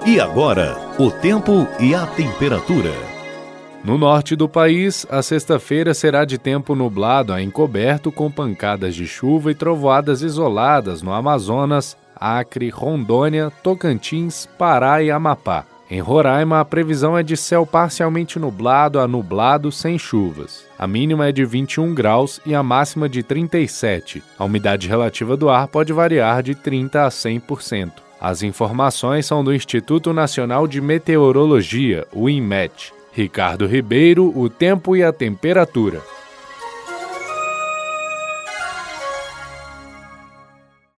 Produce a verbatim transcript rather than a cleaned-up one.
E agora, o tempo e a temperatura. No norte do país, a sexta-feira será de tempo nublado a encoberto com pancadas de chuva e trovoadas isoladas no Amazonas, Acre, Rondônia, Tocantins, Pará e Amapá. Em Roraima, a previsão é de céu parcialmente nublado a nublado sem chuvas. A mínima é de vinte e um graus e a máxima de trinta e sete. A umidade relativa do ar pode variar de trinta a cem por cento. As informações são do Instituto Nacional de Meteorologia, o INMET. Ricardo Ribeiro, o tempo e a temperatura.